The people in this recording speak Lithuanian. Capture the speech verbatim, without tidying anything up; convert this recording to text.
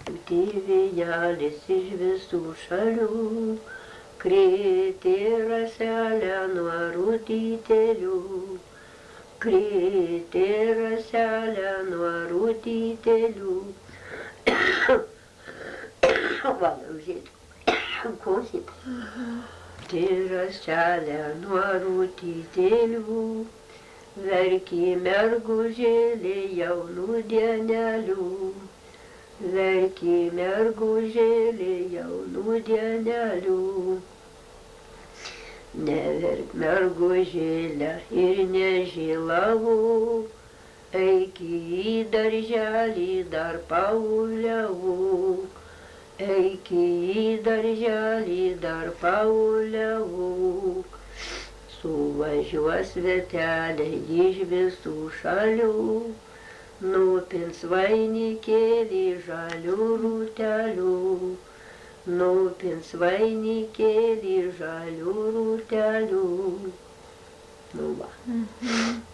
Vėjelis iš visų šalių, krėtė raselę nuo rūtytelių, krėtė raselę nuo rūtytelių. Valiau žiūrėti, klausyti. Tai raselę nuo rūtytelių, verkė mergužėlė jaunų dienelių. Verkė mergužėlė jaunų dienelių. Neverk mergužėlę ir nežilavau, eik į darželį dar pauliavau, eik į darželį dar pauliavau. Suvažiuos svetelė iš visų šalių, nupins vainikėlį žalių rūtelių, nupins vainikėlį žalių rūtelių. Nu va.